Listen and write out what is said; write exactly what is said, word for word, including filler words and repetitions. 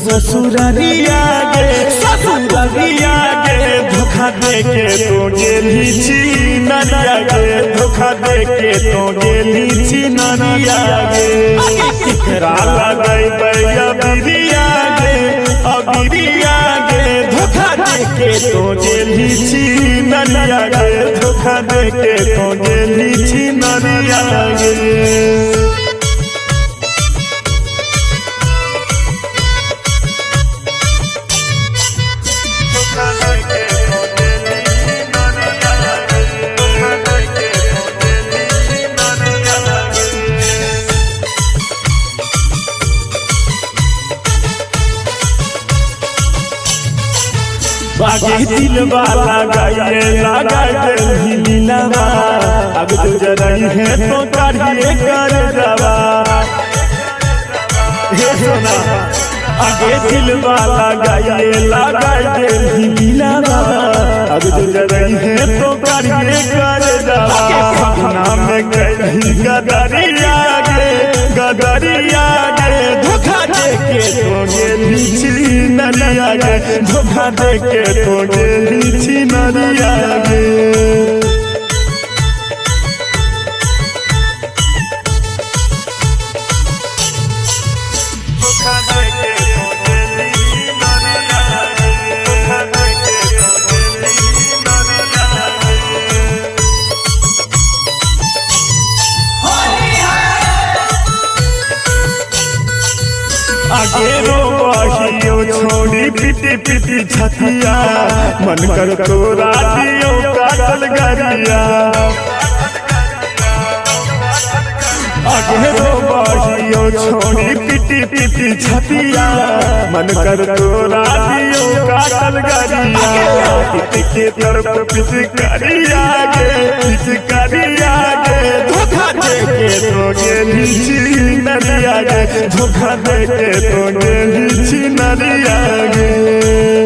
ससुरारिया गे ससुरारिया गे धोखा दे के तो गेली छिनरिया गे धोखा दे के तो गेली छिनरिया गे केकरा लगई बैया बिरिया गे अबिरिया गे धोखा दे के तो गेली छिनरिया गे धोखा दे के तो गेली छिनरिया गे बागी दिल वाला गाये लगा दिल लीलावा अब तुझे रही है तो करिए कर दवा हे सोना आगे दिल वाला गाये लगा दिल लीलावा अब तुझे रही है तो करिए कर दवा सपना में गई गदरिया गे गदरिया गे धोखा दे के तो गेली छिनरिया गे धोखा दे के तो गेली छिनरिया गे आगे रो बहियो छोड़ी पिटी पिटी छतिया मन कर तोरा दियो काटल गरिया आगे रो बहियो छोड़ी पिटी पिटी छतिया मन कर तोरा दियो काटल गरिया के तरफ पिछ करिया गे पिछ करिया गे धोखा दे के तो गेली छिनरिया गे धोखा दे के तो गेली छिनरिया गे।